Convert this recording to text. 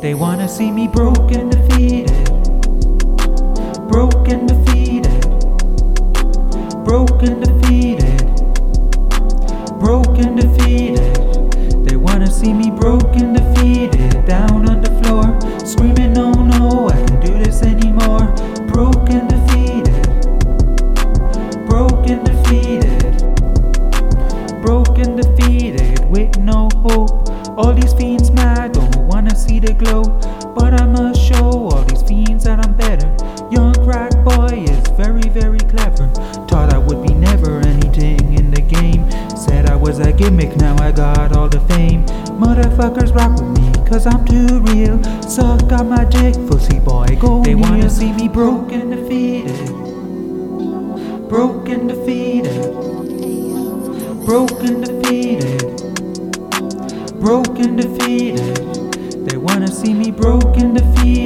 They wanna see me broken, defeated. Broken, defeated. Broken, defeated. Broken, defeated. They wanna see me broken, defeated. Down on the floor, screaming, no, no, I can't do this anymore. Broken, defeated. Broken, defeated. Broken, defeated, with no hope. All these fiends mad, don't wanna see the glow. But I must show all these fiends that I'm better. Young crack boy is very, very clever. Thought I would be never anything in the game. Said I was a gimmick, now I got all the fame. Motherfuckers rock with me, cause I'm too real. Suck on my dick, pussy boy, go They kneel. Wanna see me broken, defeated. Broken, defeated. Broken, defeated. Broken, defeated. They wanna see me broken, defeated.